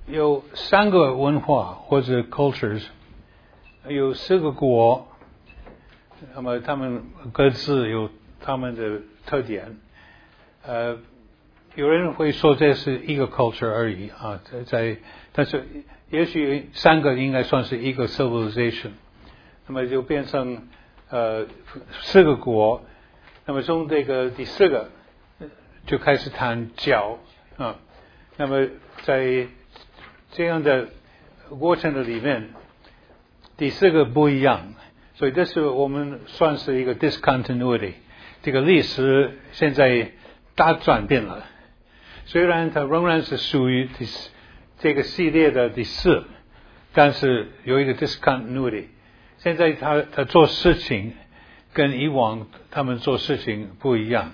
有3个文化或者 cultures， 有4个国，那么他们各自有他们的特点。有人会说这是一个 culture 而已啊，但是也许3个应该算是一个 civilization， 那么就变成4个国，那么从这个第4个就开始谈教啊，那么在这样的过程的里面，第4个不一样，所以这是我们算是一个 discontinuity， 这个历史现在大转变了，虽然它仍然是属于这个系列的第4，但是有一个 discontinuity， 现在他做事情跟以往他们做事情不一样。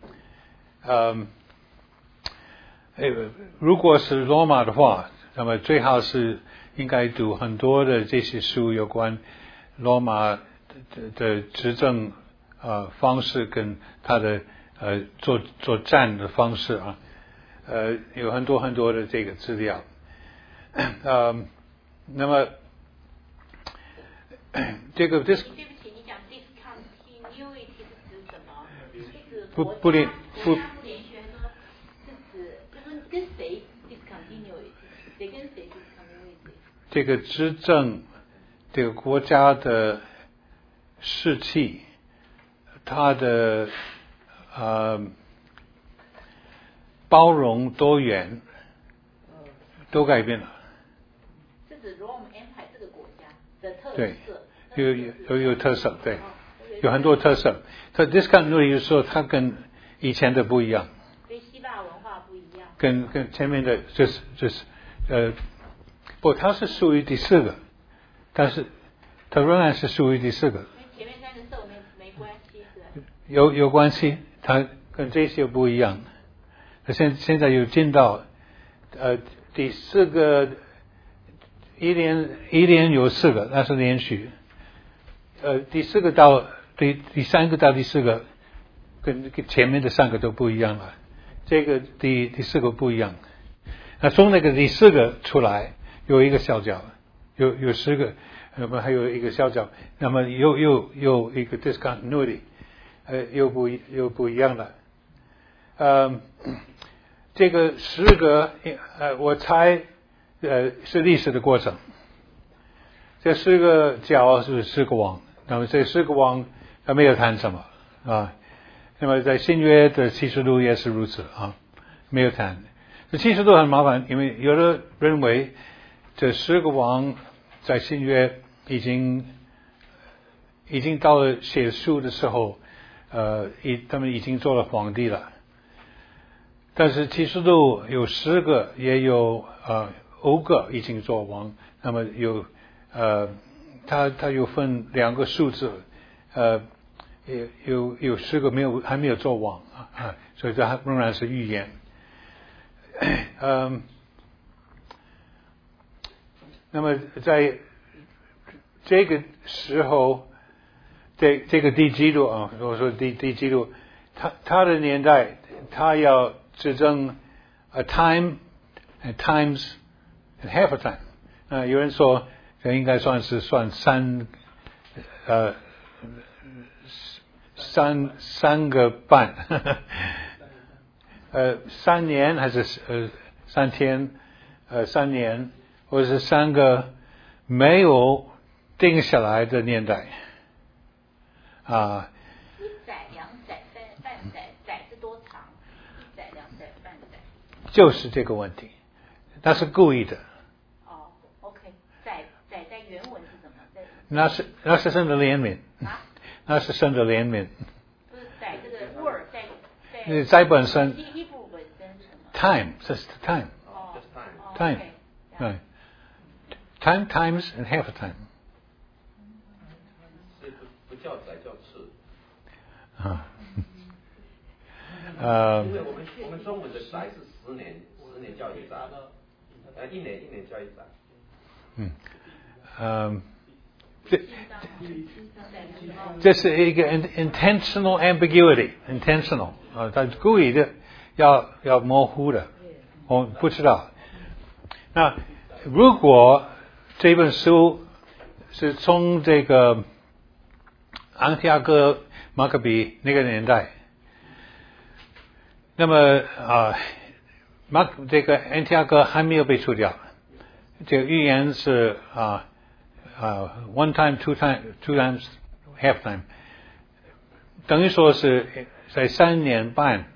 如果是罗马的话，那么最好是应该读很多的这些书有关罗马的执政方式跟他的作战的方式啊，有很多很多的这个资料。那么这个对不起，你讲 discontinuity 是指什么？是不连续，说是指就是跟谁 discontinuity， 谁跟谁 discontinuity？ 这个执政这个国家的士气，它的包容多元都改变了。 是指 Roman Empire 这个国家的特色。 对，有特色，对，有很多特色。它 discontinuity 有时候它跟以前的不一样， 跟希腊文化不一样， 跟前面的不，它是属于第4个，但是它仍然是属于第4个。 前面3个受没关系是吧？ 有关系，它跟这些不一样。现在有进到第4个，一年有4个，那是连续。第4个到第3个到第4个，跟前面的3个都不一样了。这个第4个不一样。那从那个第4个出来，有一个小角，有10个，那么还有一个小角，那么又一个 discontinuity， 又不一样了。这个10个，我猜是历史的过程。这10个角是10个王，那么这10个王他没有谈什么啊？那么在新约的启示录也是如此啊，没有谈。这启示录很麻烦，因为有的认为这10个王在新约已经到了写书的时候，他们已经做了皇帝了。但是启示录有10个，也有5个已经做王，那么有它有分2个数字，有10个还没有做王啊，所以这仍然是预言。那么在这个时候，这个第几度啊？我说第几度，他的年代，他要执政 a time and times and half a time。有人说这应该算三个半，3年还是3天，3年，或者是3个没有定下来的年代啊。 1载、2载、半载，载是多长？1载、2载、半载。 就是这个问题，那是故意的。 哦 ，OK， 载在原文是什么？ 那是神的怜悯啊？ 那是神的怜悯。 不是载这个 word 在本身。 第1部本身是什么 ？Time， 这是 time。 哦 time， 对。Time times and half a time。 不叫载叫次。 啊。 因为我们中文的载是10年叫1载，1年叫1载。 这是一个 intentional ambiguity，intentional 啊，他故意的要模糊的，我不知道。 那如果这本书是从这个安提阿哥马可比那个年代，那么这个安提阿哥还没有被除掉，这个预言是one time, two times, half time， 等于说是在3年半，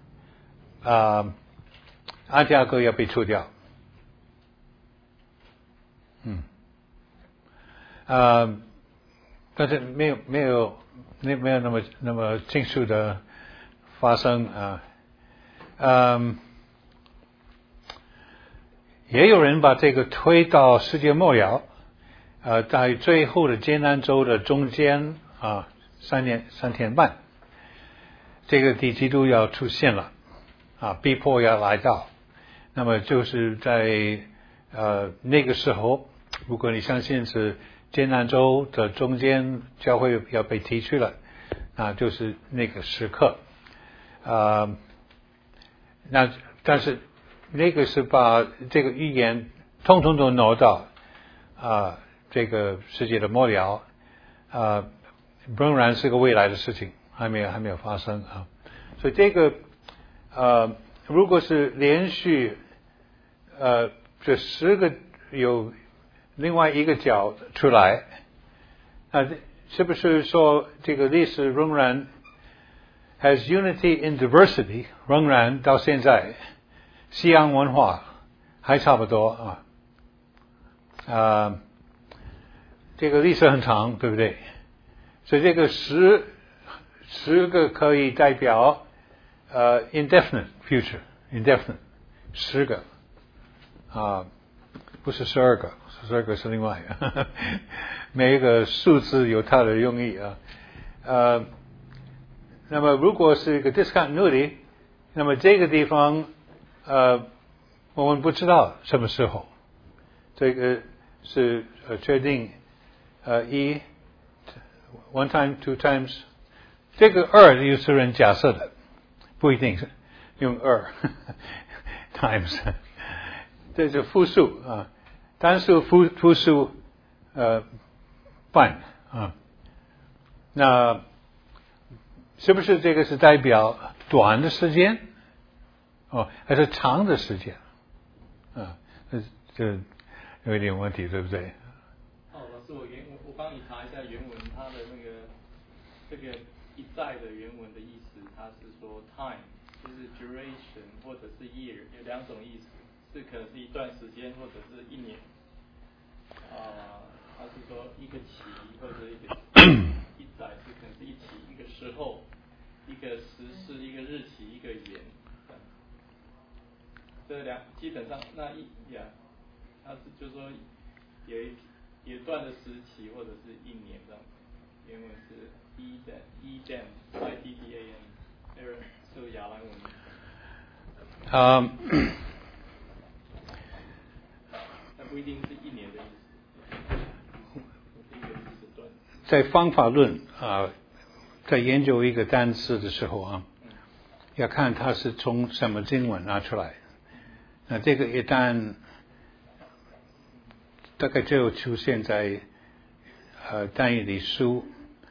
安提阿哥要被除掉。但是没有那么迅速的发生也有人把这个推到世界末了，在最后的艰难周的中间3天半，这个敌基督要出现了逼迫要来到，那么就是在那个时候，如果你相信是艰难周的中间教会要被提去了，就是那个时刻那但是那个是把这个预言通通都挪到这个世界的末了仍然是个未来的事情，还没有发生所以这个如果是连续这10个有另外一个角出来，是不是说这个历史仍然 has unity in diversity， 仍然到现在西洋文化还差不多这个历史很长，对不对？所以这个10个可以代表indefinite future， indefinite 10个不是12个，12个是另外每一个数字有它的用意那么如果是一个 discontinuity， 那么这个地方我们不知道什么时候，这个是确定1 one time, two times， 这个2有些人假设的，不一定是用2 times， 这是复数单数复数半那是不是这个是代表短的时间还是长的时间这有一点问题，对不对？ 老师，我帮你查一下原文，它的那个这个一再的原文的意思，它是说 time 就是 duration 或者是 year， 有2种意思，是可能是一段时间或者是1年它是说一个期或者一个一载是可能是一期一个时候一个时事一个日期一个言，这基本上它是就是说有一段的时期或者是1年这样，原文是 Edam IDDAM， 是亚兰文它不一定是1年的意思，一个时段。 在方法论在研究一个单词的时候要看它是从什么经文拿出来。那这个一旦大概就出现在但以理书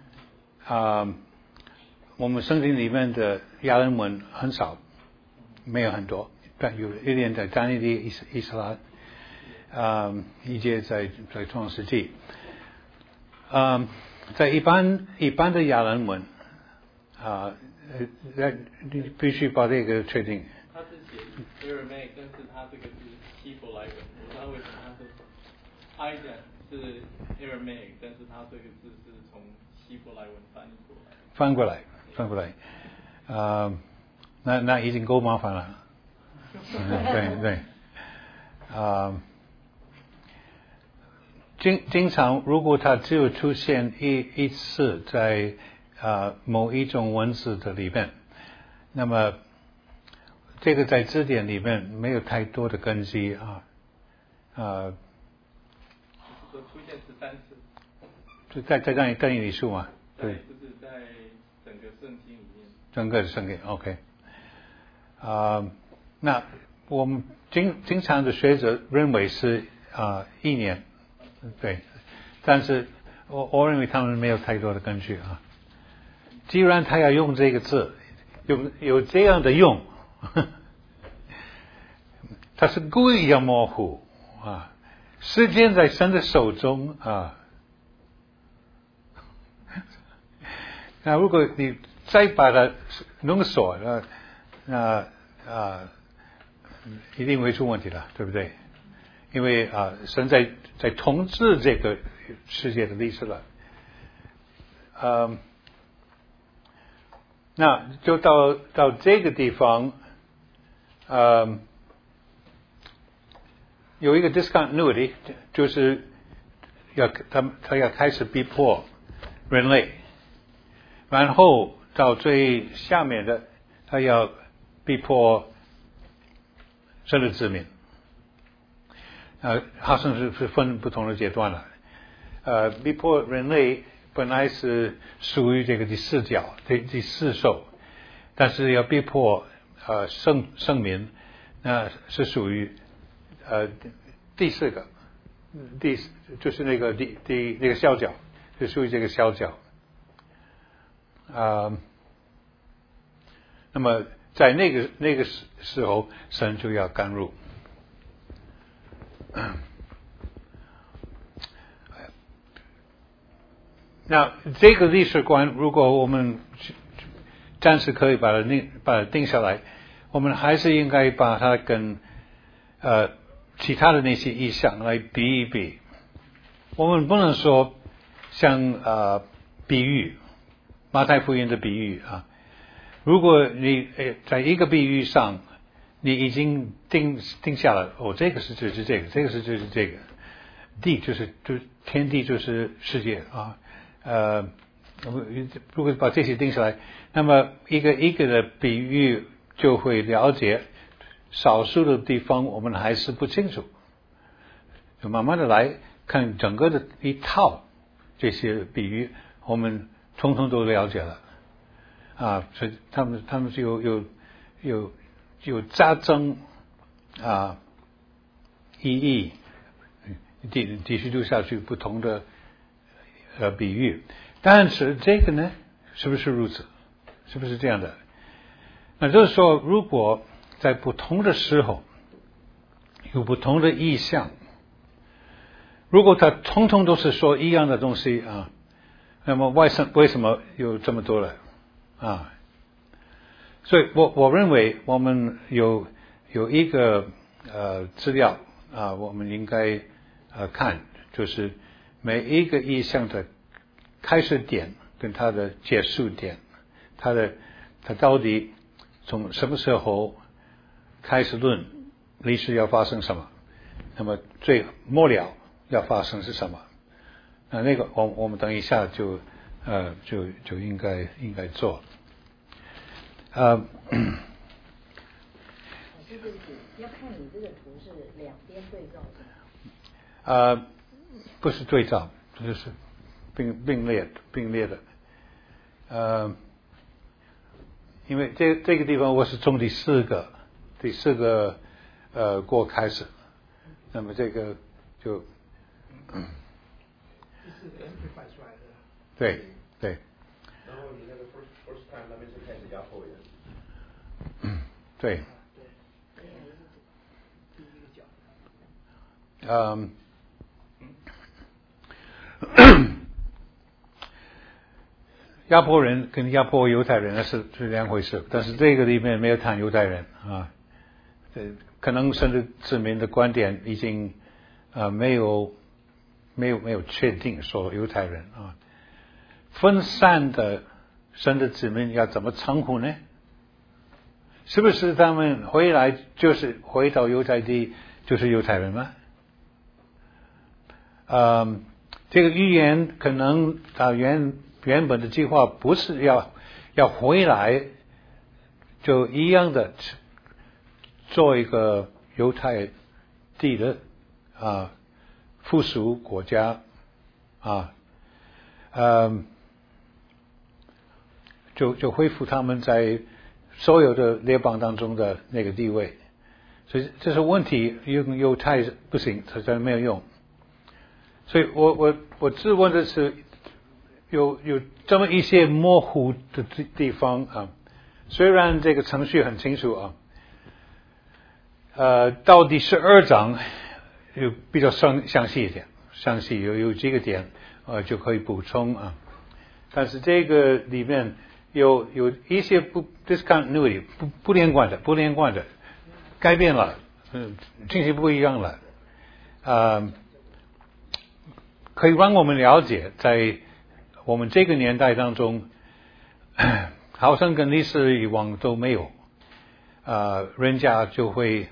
我们圣经里面的亚兰文很少，没有很多，但有一点在但以理、以斯拉一些在创世纪在一般的亚兰文你必须把这个确定。 他是写 Aramaic， 但是他这个是希伯来文，我不知道为什么他是 Idam 是 Aramaic， 但是他这个字是从希伯来文翻过来。 那已经够麻烦了。对。经常如果它只有出现一次在某一种文字的里面，那么这个在字典里面没有太多的根基说出现13次， 就在但以理书嘛，对， 就是在整个圣经里面， 整个圣经 OK那我们经常的学者认为是1年，对，但是我认为他们没有太多的根据啊。既然他要用这个字，有这样的用，他是故意要模糊啊。时间在神的手中啊。那如果你再把它浓缩了，一定会出问题的，对不对？因为神在统治这个世界的历史了。那就到这个地方，有一个 discontinuity， 就是他要开始逼迫人类，然后到最下面的，他要逼迫神的子民。好像是分不同的阶段了。逼迫人类本来是属于这个第4角，第4兽，但是要逼迫圣民，那是属于第4个，就是那个那个小角，就属于这个小角。那么在那个时候，神就要干入。那这个历史观，如果我们暂时可以把它定下来，我们还是应该把它跟其他的那些意象来比一比。我们不能说像比喻，马太福音的比喻啊。如果你在一个比喻上，你已经定下了，这个就是这个，这个就是这个，地就是天地就是世界啊。如果把这些定下来，那么一个一个的比喻就会了解，少数的地方我们还是不清楚，就慢慢的来看整个的一套这些比喻，我们统统都了解了所以他们是有加增意义，继续读下去不同的比喻。但是这个呢，是不是如此？是不是这样的？那就是说，如果在不同的时候有不同的意象，如果他统统都是说一样的东西那么为什么有这么多了所以我认为我们有一个资料我们应该看，就是每一个意象的开始点跟它的结束点，它到底从什么时候开始论历史要发生什么，那么最末了要发生是什么？那个我们等一下就应该做。 老师对不起，要看你这个图是两边对照的。 不是对照，就是并列的。因为这个地方我是从第四个国开始，那么这个就这是 amplify 出来的。 对。 然后你那个 first time 那边是开始压迫人。 对。压迫人跟压迫犹太人那是两回事，但是这个里面没有谈犹太人可能甚至子民的观点已经没有确定说犹太人分散的神的子民要怎么称呼呢？是不是他们回来就是回到犹太地就是犹太人吗？这个预言可能原本的计划不是要回来就一样的做一个犹太地的附属国家就恢复他们在所有的列邦当中的那个地位， 所以这是问题，用犹太不行，实在没有用。所以我质问的是，有这么一些模糊的地方啊，虽然这个程序很清楚啊，到第12章有比较详细一点，详细有几个点就可以补充啊，但是这个里面有一些discontinuity 不连贯的改变了，情形不一样了，可以让我们了解，在我们这个年代当中，好像跟历史以往都没有，人家就会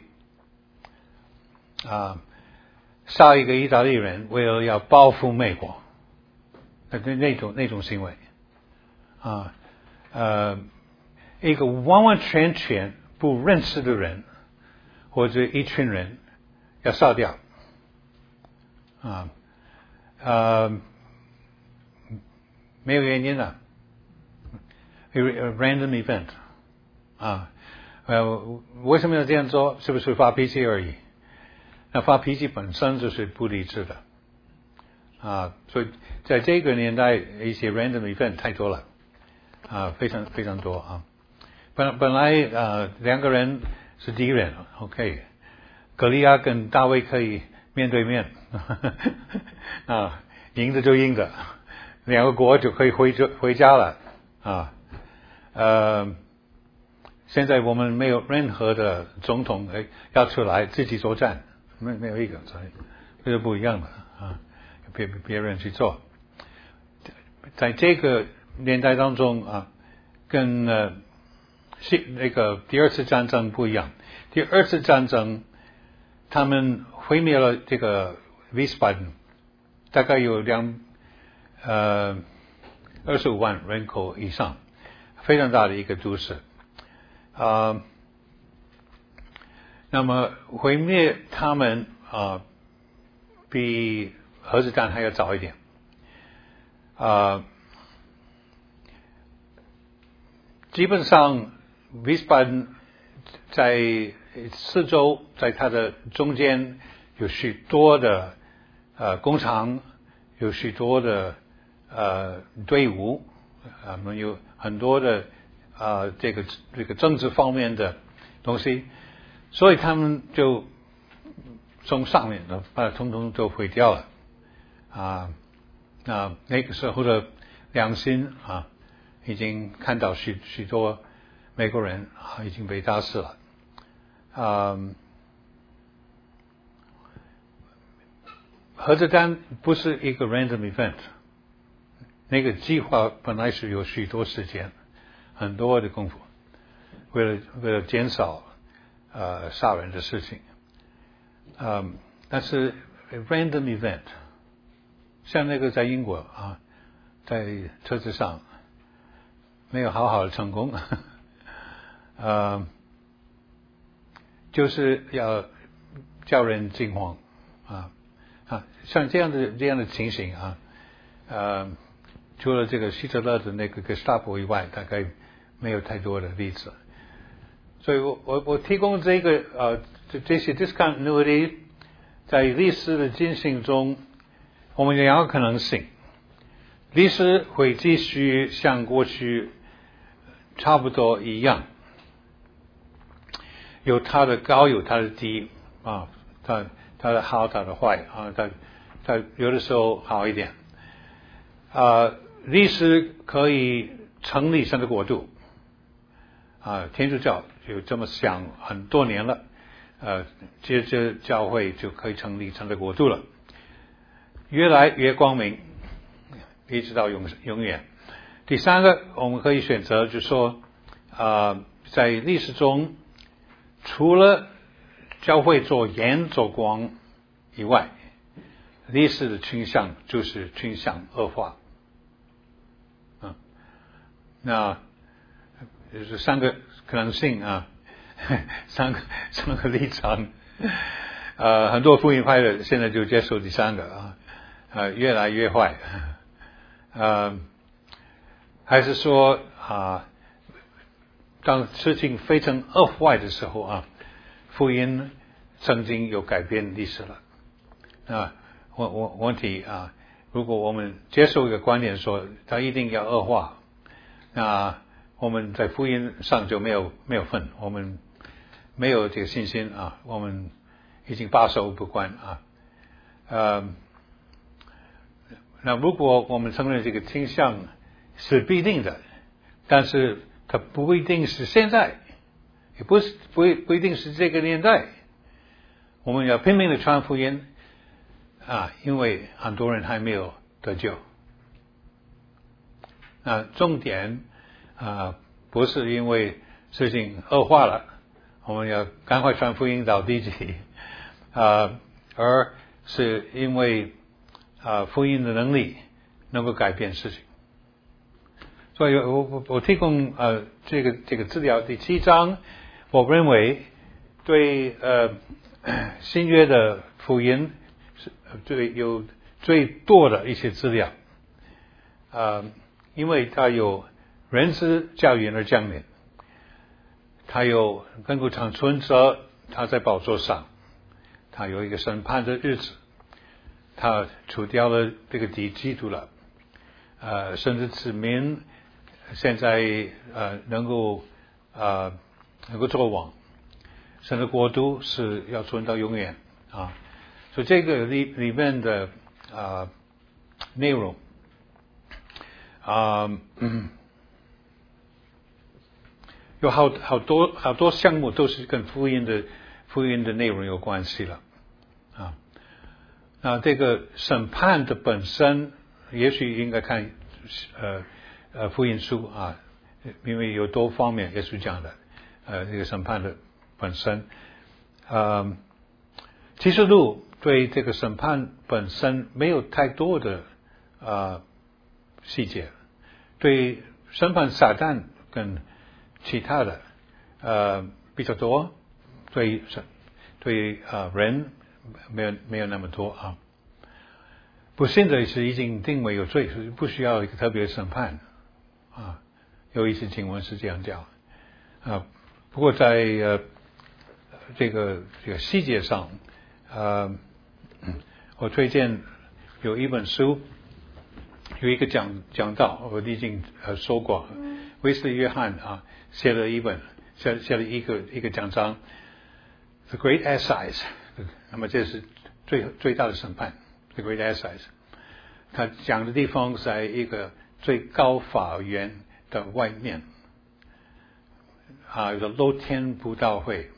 杀一个意大利人，为了要报复美国，那种行为，一个完完全全不认识的人或者一群人要杀掉，没有原因的，random event，为什么要这样做？是不是发脾气而已？那发脾气本身就是不理智的，所以在这个年代，一些 random event 太多了，非常非常多啊。本来两个人是敌人 ，OK， 歌利亚跟大卫可以面对面，赢的就赢的，两个国就可以回家了现在我们没有任何的总统要出来自己作战，没有一个，所以这是不一样的别人去做。在这个年代当中跟那个第二次战争不一样。第二次战争，他们毁灭了这个威斯巴登，大概有25万人口以上，非常大的一个都市。那么毁灭他们比核子弹还要早一点。基本上威斯巴登在四周，在它的中间有许多的工厂，有许多的队伍，有很多的这个政治方面的东西，所以他们就从上面把它统统都毁掉了那个时候的良心已经看到许多美国人已经被打死了。核子弹不是一个 random event， 那个计划本来是有许多时间，很多的功夫，为了减少杀人的事情。但是 random event， 像那个在英国在车子上没有好好的成功，就是要叫人惊慌像这样的情形除了这个希特勒的那个 Gestapo 以外，大概没有太多的例子。所以我提供这个这些 discontinuity 在历史的进行中，我们有两个可能性：历史会继续像过去差不多一样，有它的高，有它的低它的好，它的坏它有的时候好一点。历史可以成立神的国度天主教就这么想很多年了，接着教会就可以成立神的国度了，越来越光明，一直到永远。第三个，我们可以选择就是说在历史中，除了教会做盐做光以外，历史的倾向就是倾向恶化。那就是三个可能性三个立场。很多福音派的现在就接受第三个越来越坏。还是说当事情非常恶坏的时候福音曾经有改变历史了。问题啊，如果我们接受一个观点说它一定要恶化，那我们在福音上就没有份，我们没有这个信心啊，我们已经把守不关啊。那如果我们承认这个倾向是必定的，但是它不一定是现在，也不一定是这个年代，我们要拼命的传福音啊，因为很多人还没有得救。那重点不是因为事情恶化了，我们要赶快传福音到地极而是因为福音的能力能够改变事情。所以我提供这个资料第7章，我认为对新约的福音是有最多的一些资料因为它有人子教育而降临，它有亘古常存者，他在宝座上，他有一个审判的日子，他除掉了这个基督了，甚至子民现在能够作王，神的国度是要存到永远啊。所以这个里面的内容有好多项目都是跟福音的内容有关系了啊。那这个审判的本身，也许应该看福音书啊，因为有多方面也是讲的这个审判的本身启示录对这个审判本身没有太多的细节，对审判撒旦跟其他的比较多，对人没有那么多啊。不，现在是已经定为有罪，所以不需要一个特别审判啊。有一些经文是这样讲不过在这个细节上我推荐有一本书，有一个讲道，我已经说过，威斯利约翰写了一个讲章 The Great Assize， 那么这是最大的审判 The Great Assize。 他讲的地方在一个最高法院的外面有个露天布道会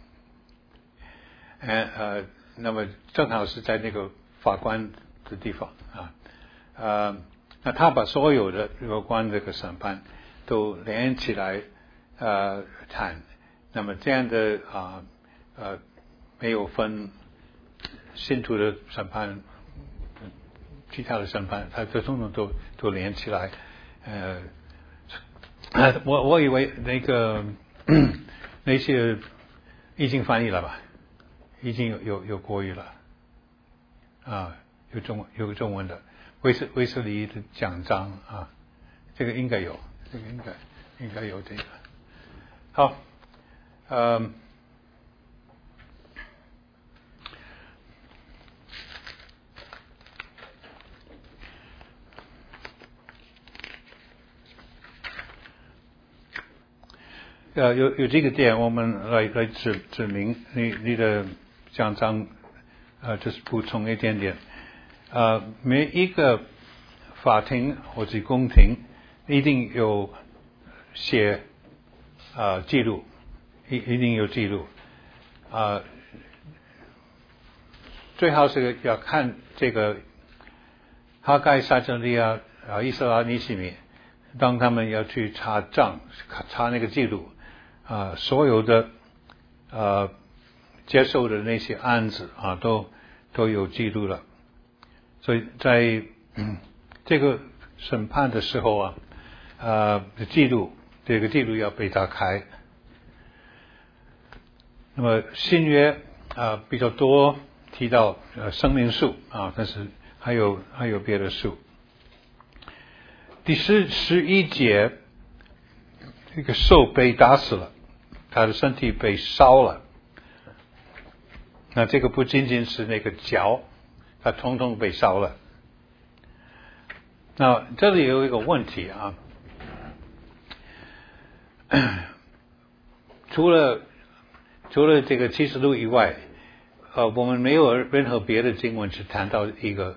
那么正好是在那个法官的地方那他把所有的有关这个审判都连起来谈，那么这样的没有分信徒的审判其他的审判，他这种都连起来我以为那些已经翻译了吧，已经有国语了有中文的威斯利的讲章这个应该有，这个应该有这个。好有这个点，我们来指明你的讲章就是补充一点点每一个法庭或者宫廷一定有写记录，一定有记录最好是要看这个哈该、撒迦利亚以斯拉、尼希米，当他们要去查账查那个记录所有的接受的那些案子都有记录了。所以在这个审判的时候这个记录要被打开。那么新约比较多提到生命树但是还有别的树。第11节，这个兽被打死了，他的身体被烧了， 那这个不仅仅是那个脚，它统统被烧了。那这里有一个问题啊，除了这个启示录以外，我们没有任何别的经文是谈到一个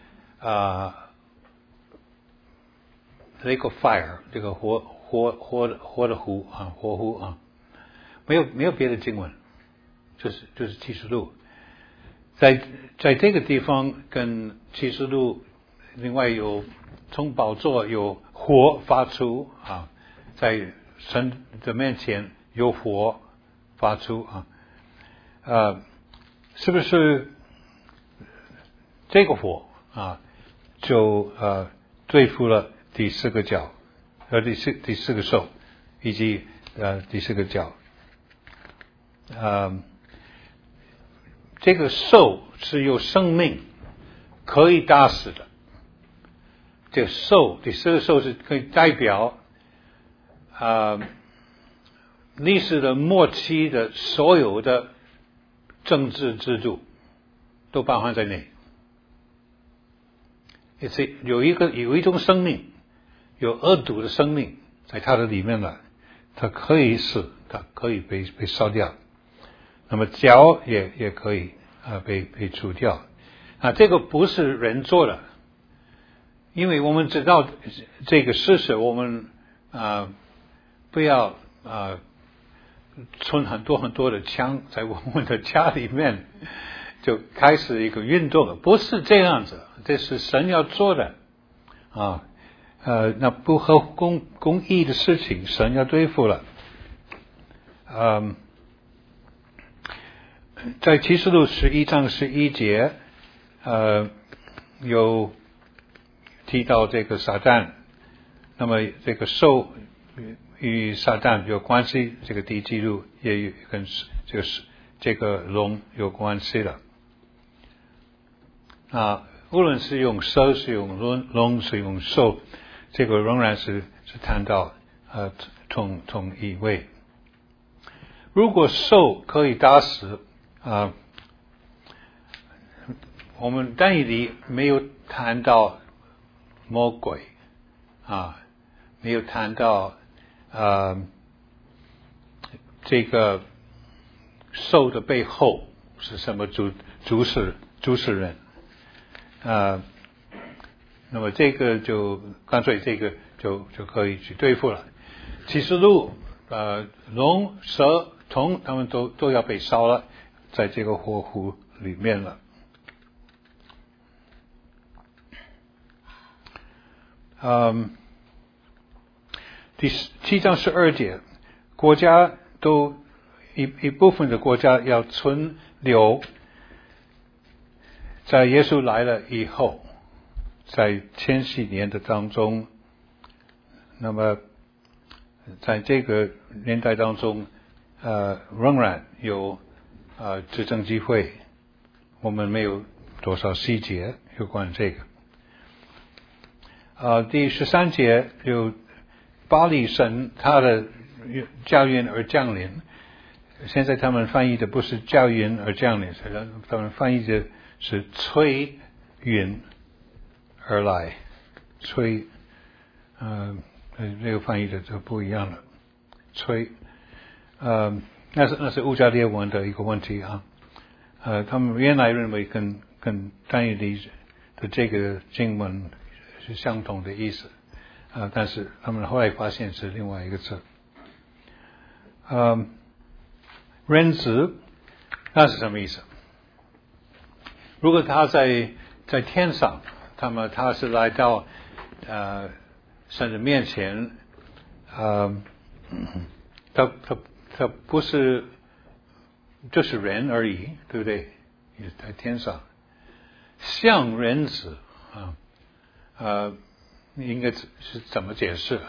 lake of fire 这个火的湖啊，火湖啊，没有别的经文，就是启示录，在这个地方跟启示录另外有从宝座有火发出啊，在神的面前有火发出啊，是不是这个火啊就对付了第四个角第四个兽以及第四个角这个兽是有生命可以打死的，这个兽第四个兽是可以代表历史的末期的所有的政治制度都包含在内，也是有一种生命，有恶毒的生命在它的里面了，它可以死，它可以被烧掉，那么脚也可以被除掉这个不是人做的，因为我们知道这个事实，我们不要存很多的枪在我们的家里面，就开始一个运动，不是这样子，这是神要做的那不合公义的事情，神要对付了。在启示录11章11节，有提到这个撒旦，那么这个兽与撒旦有关系，这个第一记录也跟这个龙有关系了。无论是用蛇，是用龙，是用兽，这个仍然是谈到同一位。如果兽可以打死我们但以理没有谈到魔鬼没有谈到这个兽的背后是什么主持人那么这个就干脆这个就可以去对付了。启示录龙蛇铜他们都要被烧了，在这个火湖里面了。第7章12节，国家都一部分的国家要存留在耶稣来了以后，在千禧年的当中，那么在这个年代当中仍然有执政机会，我们没有多少细节有关这个第13节有巴力神他的驾云而降临，现在他们翻译的不是驾云而降临，他们翻译的是吹云而来，吹这个翻译的就不一样了，吹那是乌加列文的一个问题他们原来认为跟但以理的这个经文是相同的意思但是他们后来发现是另外一个字人子那是什么意思？如果他在天上，他是来到神的面前他不是就是人而已，对不对？也在天上像人子应该是怎么解释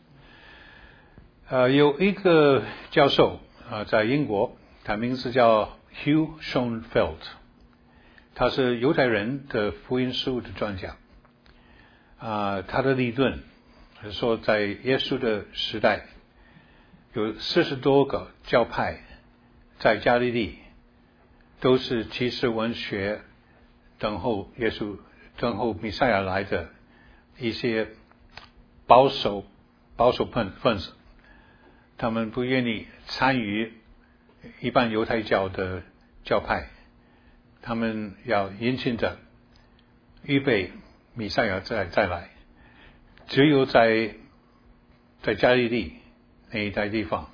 有一个教授在英国，他名字叫 Hugh Schonfeld， 他是犹太人的福音书的专家他的理论是说在耶稣的时代有40多个教派在加利利都是骑士文学等候耶稣、等候弥赛亚来的一些保守分子，他们不愿意参与一般犹太教的教派，他们要殷勤的预备弥赛亚再来。只有在加利利那一带地方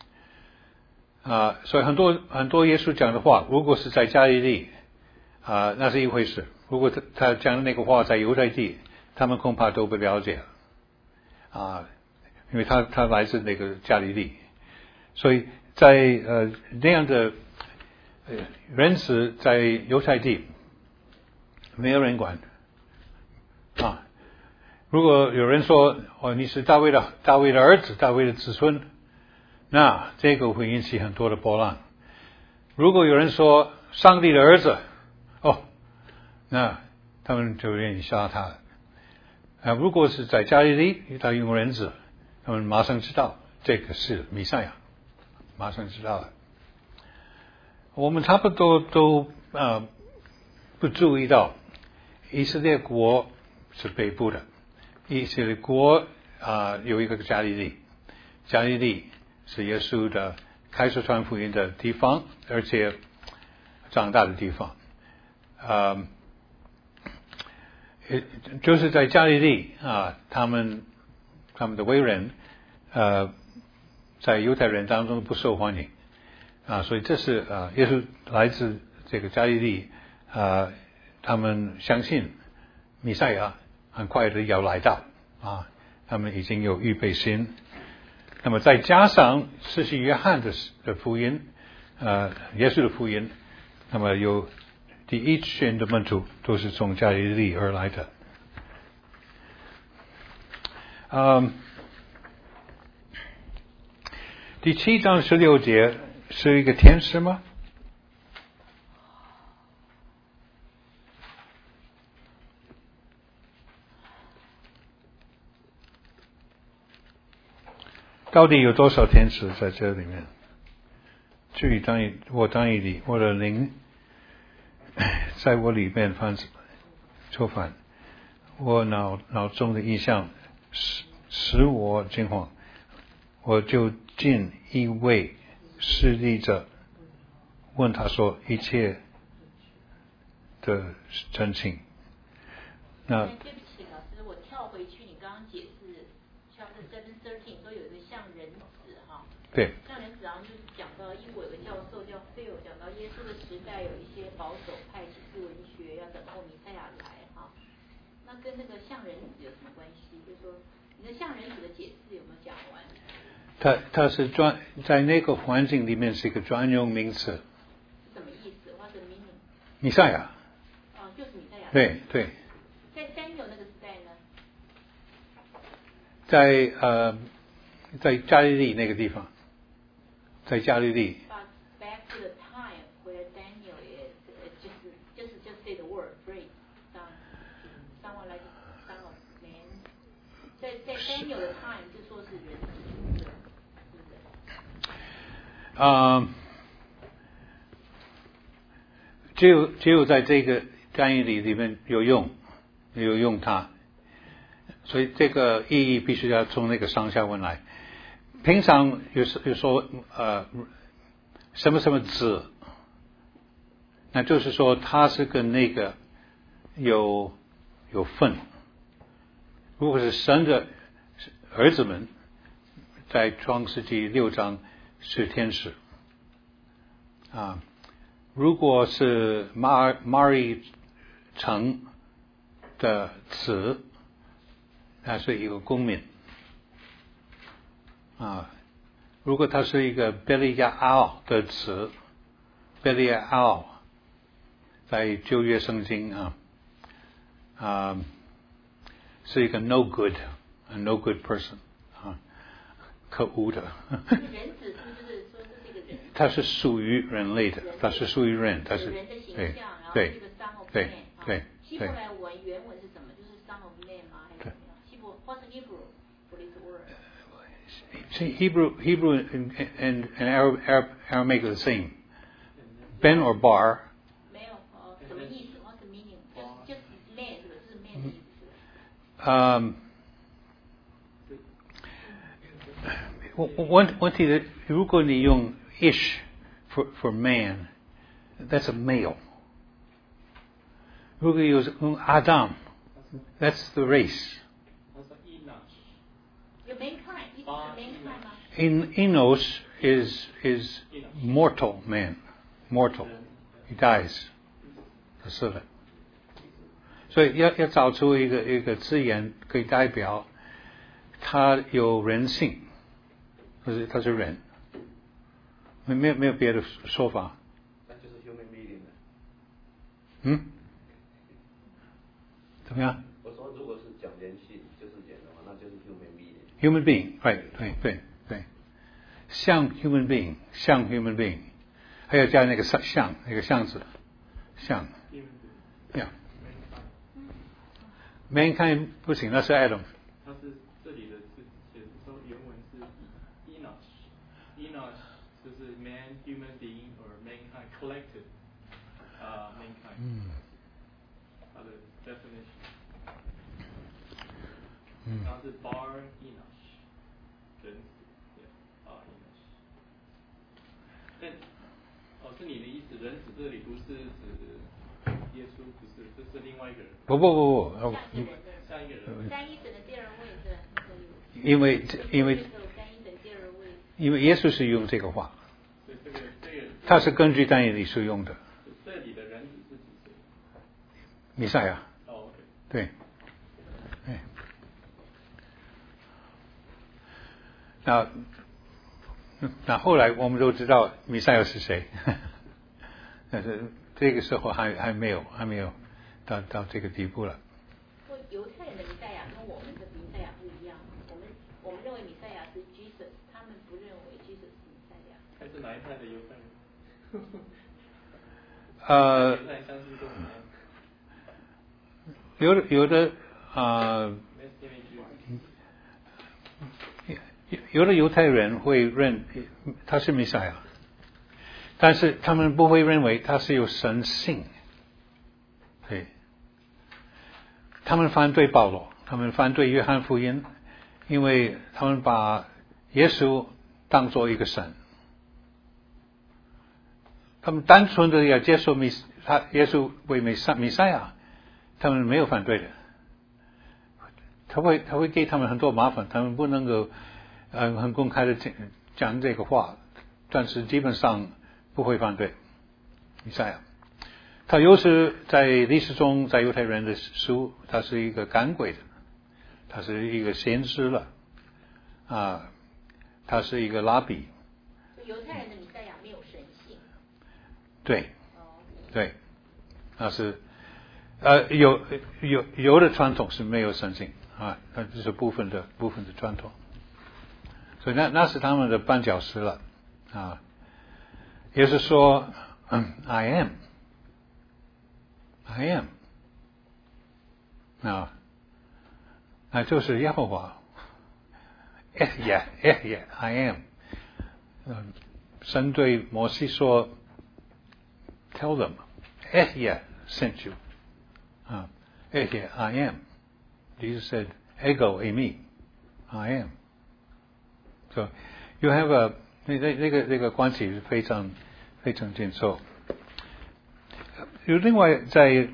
所以很多耶稣讲的话，如果是在加利利那是一回事，如果他讲那个话在犹太地，他们恐怕都不了解因为他来自那个加利利，所以在那样的人子在犹太地没有人管如果有人说你是大卫的儿子，大卫的子孙，那这个会引起很多的波浪。如果有人说上帝的儿子那他们就愿意杀他如果是在加利利遇到用人子，他们马上知道这个是弥赛亚，马上知道了。我们差不多都不注意到以色列国是北部的，以色列国有一个加利利，加利利是耶稣的开始传福音的地方，而且长大的地方就是在加利利他们的为人在犹太人当中不受欢迎所以这是耶稣来自这个加利利他们相信弥赛亚很快的要来到他们已经有预备心。那么再加上施洗约翰的福音耶稣的福音，那么有第一群的门徒都是从加利利而来的第7章16节是一个天使吗？到底有多少天使在这里面？我当以理，我的灵在我里面触犯，我脑中的意象使我惊慌，我就近一位侍立者，问他说一切的真情。那对不起老师，我跳回去，你刚刚解释 Chapter 7:13说有一个像人子对， 像人子好像就是讲到英国有个教授叫 Phil 讲到耶稣的时代有一些保守派启示文学要等候弥赛亚来那跟那个像人子有什么关系？就是说你的像人子的解释有没有讲完？ 它是在那个环境里面是一个专用名词。 什么意思？或者弥赛亚。 就是弥赛亚。 对对。 在Daniel那个时代呢？ 在加利利那个地方，在加利利。 But back to the time where Daniel is, just say the word, phrase, someone like son of man. 在Daniel 的 time 就说是人子， 只有在这个单义里面有用它，所以这个意义必须要从那个上下文来。平常有说什么什么子，那就是说他是跟那个有份。如果是神的儿子们，在创世纪6章是天使如果是马利城的子，那是一个公民如果他是一个贝利亚奥的子，贝利亚奥在旧约圣经是一个 no good person 可恶的。 人子是不是说这是一个人？ 他是属于人类的，他是属于人，他是人的形象，然后对是个 son of 对 man 对希伯来文原文是什么？就是 son of man 吗？还是怎么样？希伯 what's Hebrew for this word? Hebrew and Aramaic are the same. Ben or bar 就是 man 这个字 man 的意思。 问题的，如果你用 ish for man, that's a male. 如果用 Adam, that's the race. 有 mankind， 意思是 mankind 吗 ？Enos is mortal man, mortal. He dies. 是的。所以要找出一个字眼可以代表他有人性，他是人，没有别的说法。 那就是 human being 了。 怎么样？ 我说如果是讲人性，就是人的话，那就是 human being。 Human being, right？ 对，像 human being， 像 human being， 还要加那个像那个像字，像。Mankind 不行，那是 Adam。 它是这里的字写说原文是 Enosh 就是 man, human being or mankind collected, mankind。它的 definition。它是 bar Enosh 人子 bar Enosh。但是你的意思，人子这里不是指耶稣，不是，这是另外一个人。 不， 像一个人。三一神的第二位是。 因为耶稣是用这个话，他是根据但以理书用的。 这里的人子是指谁？ 弥赛亚。 OK。 对。那后来我们都知道弥赛亚是谁，但是这个时候还没有到这个地步了。 犹太人的弥赛亚跟我们的弥赛亚不一样，我们认为弥赛亚是 Jesus， 他们不认为 Jesus 是弥赛亚。 还是哪一派的犹太人？犹太人相信跟我们有的犹太人会认他是弥赛亚，但是他们不会认为他是有神性。对，他们反对保罗，他们反对约翰福音，因为他们把耶稣当作一个神，他们单纯的要接受耶稣为弥赛亚，他们没有反对的。他会给他们很多麻烦，他们不能够很公开的讲这个话，但是基本上不会反对弥赛亚。他又是在历史中，在犹太人的书，他是一个赶鬼的，他是一个先知了，他是一个拉比。 犹太人的弥赛亚没有神性。 对，那是有的传统是没有神性那这是部分的传统，所以那是他们的绊脚石了也是说I am 那就是耶和华yeah I am。神对摩西说 Tell them yeah sent you yeah I am。 Jesus said ego eimi I am。 So you have a 那个关系是非常紧凑。有另外在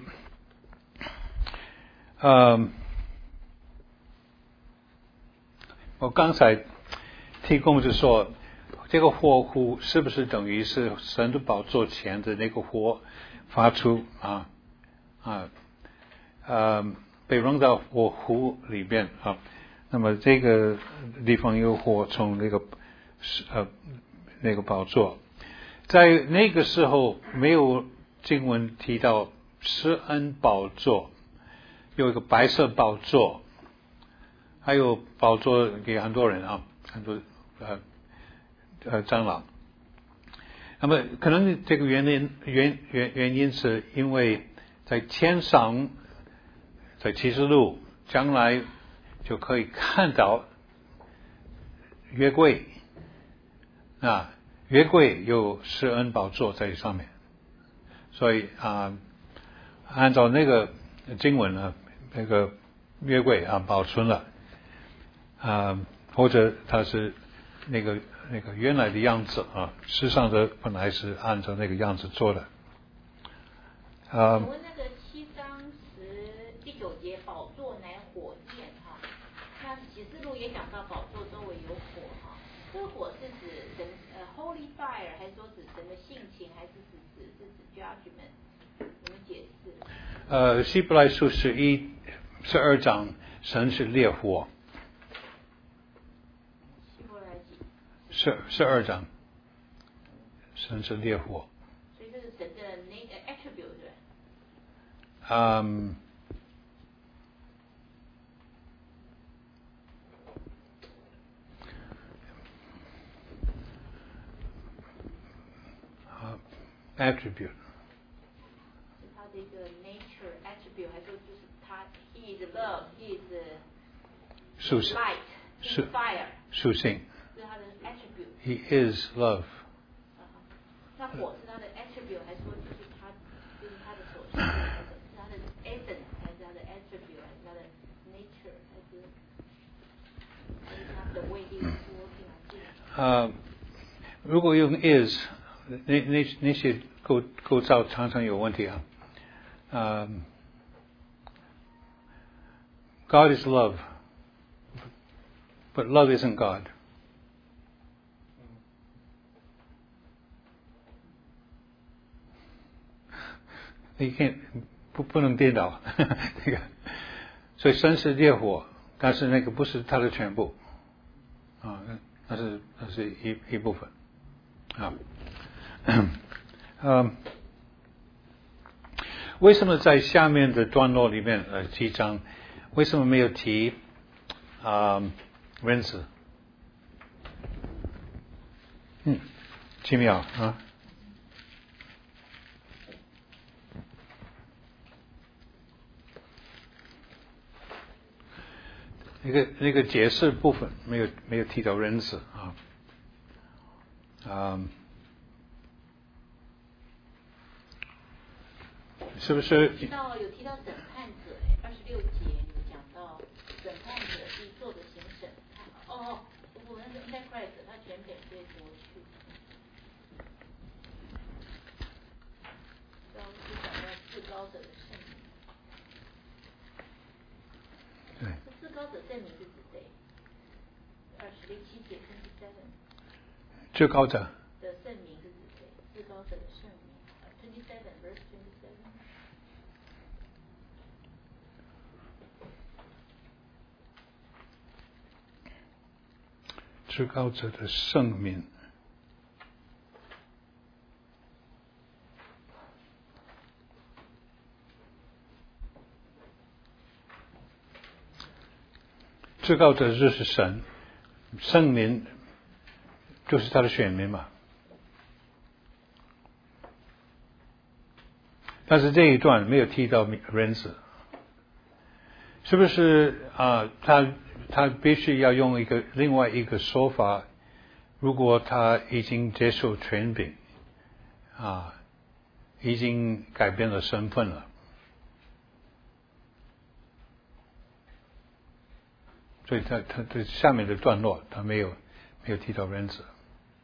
我刚才提供是说这个火湖是不是等于是神的宝座前的那个火发出被扔到火湖里边那么这个地方有火从那个宝座，在那个时候没有经文提到施恩宝座，有一个白色宝座，还有宝座给很多人很多长老。那么可能这个原因是因为在天上，在启示录将来就可以看到约柜约柜有施恩宝座在上面，所以按照那个经文啊，那个约柜啊保存了或者它是那个原来的样子啊，世上的本来是按照那个样子做的。 请问那个7章第9节宝座乃火焰哈，那启示录也讲到宝座周围有火哈，这个火是指神Holy Fire 还是说指神的性情，还是指 Judgment？ 怎么解释？ 希伯来书12章，神是烈火。12章，神是烈火。 所以这是神的attribute 对 attribute。 是他的一个 nature attribute， 还是说就是他 he is love， he is light， he is fire， 属性。 是他的 attribute。 He is love。 那火是他的 attribute， 还是说就是他的所是他的 essence， 还是他的 attribute， 还是他的 nature， 还是他的威力说如果用 is， 那些构造常常有问题啊。God is love, but love isn't God. 你看不能颠倒那个，所以神是烈火，但是那个不是它的全部啊，那是一部分啊。为什么在下面的段落里面7章为什么没有提人子？奇妙啊。那个解释部分没有提到人子是不是？ 有提到审判者，26节有讲到审判者是坐着行审判。我那个 Antichrist 他全被夺去。然后是讲到至高者的圣名。 对。 至高者圣名是指谁？27节27。 至高者的圣名是指谁？至高者的圣名。27 verse 27。 至高者的圣名。至高者就是神，圣民就是他的选民嘛。但是这一段没有提到人子，是不是他必须要用另外一个说法？如果他已经接受权柄已经改变了身份了。所以他的下面的段落他没有提到人子。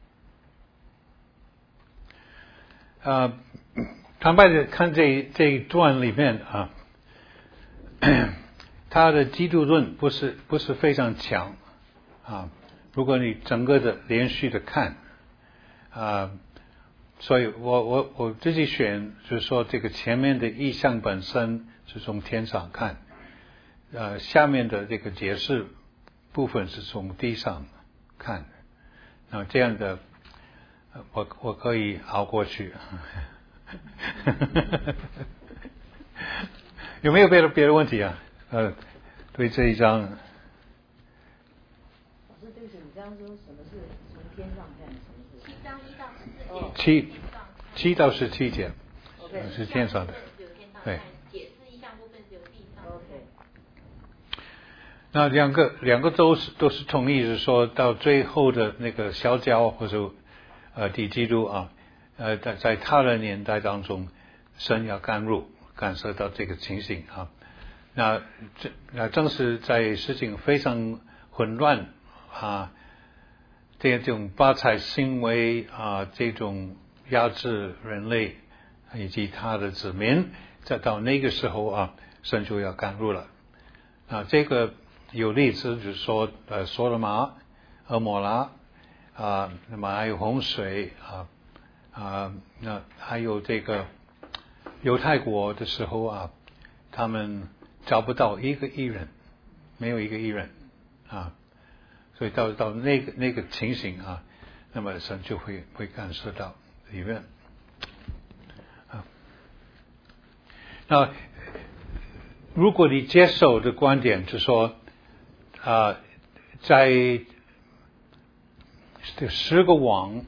坦白的看这一段里面他的基督论不是非常强如果你整个的连续的看所以我自己选就是说这个前面的意象本身是从天上看。下面的这个解释部分是从地上看，那这样的我可以熬过去。有没有别的问题啊？对这一章。 老师，对不起，你刚刚说什么是从天上看，什么是 7章1到14节。 7到17节，是天上的。对。那两个都是同意，是说到最后的那个小角或者敌基督在他的年代当中，神要干感受到这个情形啊。那正是在事情非常混乱啊，这种发财行为啊，这种压制人类以及他的子民，再到那个时候啊，神就要干入了啊。这个有例子，就是说索罗玛、蛾摩拉啊，那么还有洪水那还有这个犹太国的时候啊，他们找不到一个义人，没有一个义人啊，所以到那个情形啊，那么神就会感受到里面啊。那如果你接受的观点就是说在这10个王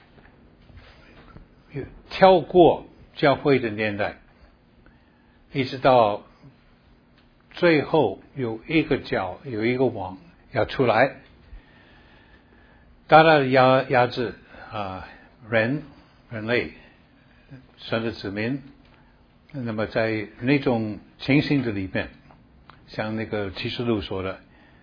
跳过教会的年代，一直到最后有一个王要出来，大大的压制人类神的子民。那么在那种情形的里面，像那个启示录说的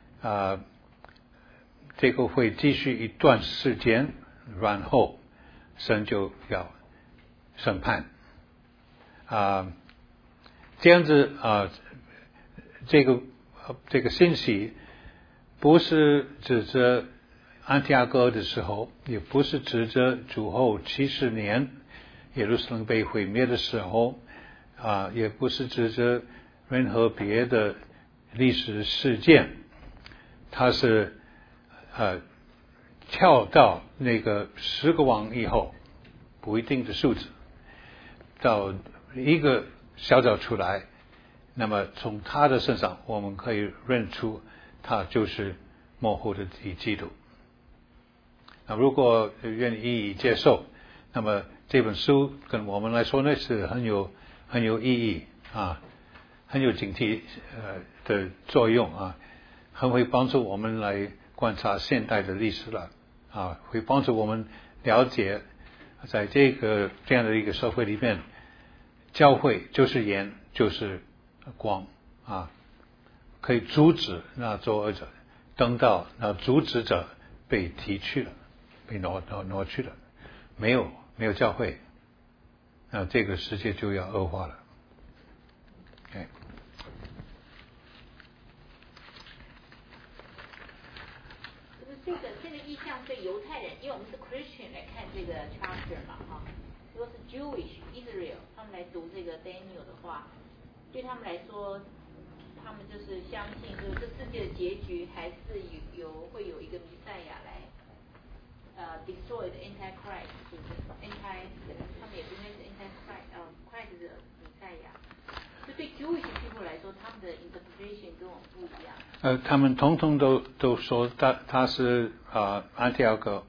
这个会继续一段时间，然后神就要审判这样子这个信息不是指着安提阿哥的时候，也不是指着主后70年耶路撒冷被毁灭的时候也不是指着任何别的历史事件，它是跳到那个10个王以后不一定的数字，到一个小角出来，那么从他的身上我们可以认出他就是末后的基督。那如果愿意接受，那么这本书跟我们来说呢是很有意义很有警惕的作用很会帮助我们来观察现代的历史了会帮助我们了解在这样的一个社会里面，教会就是盐就是光可以阻止那作恶者，等到那阻止者被提去了，被挪去了，没有教会，那这个世界就要恶化了。 这个意象对犹太人，因为我们是 Christian 来看这个 chapter 嘛如果是 Jewish Israel 他们来读这个 Daniel 的话，对他们来说，他们就是相信就是这世界的结局还是会有一个弥赛亚来destroy the Antichrist， 就是 他们也不应该是 Antichrist，Christ 的弥赛亚。就对 Jewish people 来说，他们的 interpretation 跟我们不一样。 他们统统都说他是安提阿哥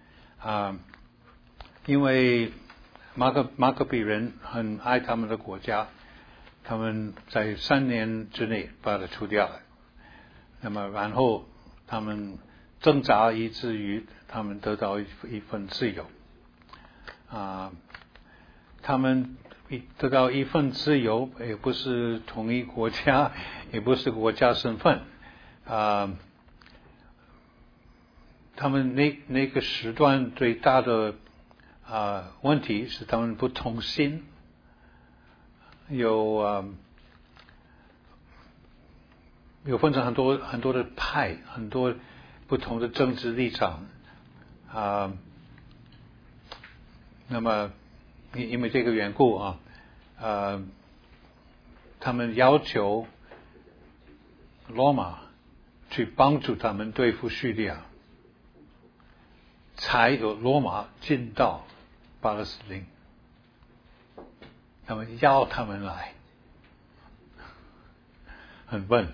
因为马可比人很爱他们的国家，他们在3年之内把它除掉了。那么然后他们挣扎以至于他们得到一份自由他们得到一份自由，也不是同一国家，也不是国家身份他们那个时段最大的问题是他们不同心，有分成很多的派，很多不同的政治立场那么因为这个缘故他们要求罗马去帮助他们对付叙利亚，才有罗马进到巴勒斯坦，他们要他们来，很笨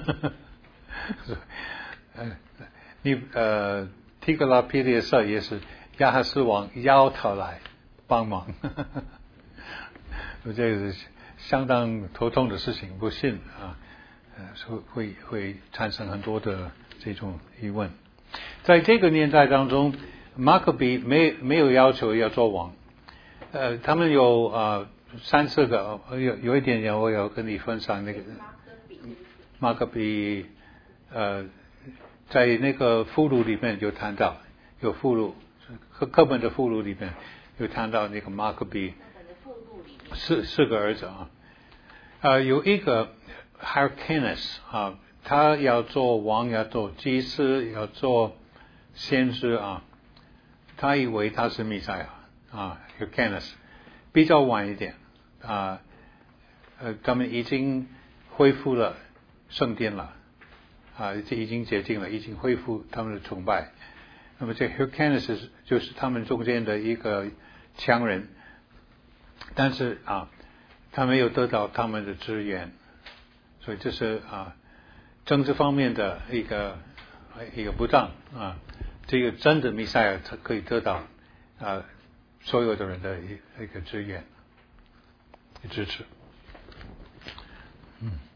提格拉皮列瑟也是亚哈斯王要他来帮忙这个是相当头痛的事情，不信会产生很多的这种疑问。在这个年代当中，马可比没有要求要做王他们有 3-4个，有一点点我要跟你分享那个马可比，在那个附录里面有谈到，有附录课本的附录里面有谈到那个马可比四个儿子啊，有一个 Hyrcanus 啊，他要做王，要做祭司，要做先知啊，他以为他是弥赛亚啊 Hyrcanus 比较晚一点啊，他们已经恢复了圣殿了啊，已经接近了，已经恢复他们的崇拜。那么这 Hyrcanus 就是他们中间的一个强人，但是啊，他没有得到他们的支援，所以这是政治方面的一个不当啊。这个真的弥赛亚他可以得到所有的人的一个支援、支持。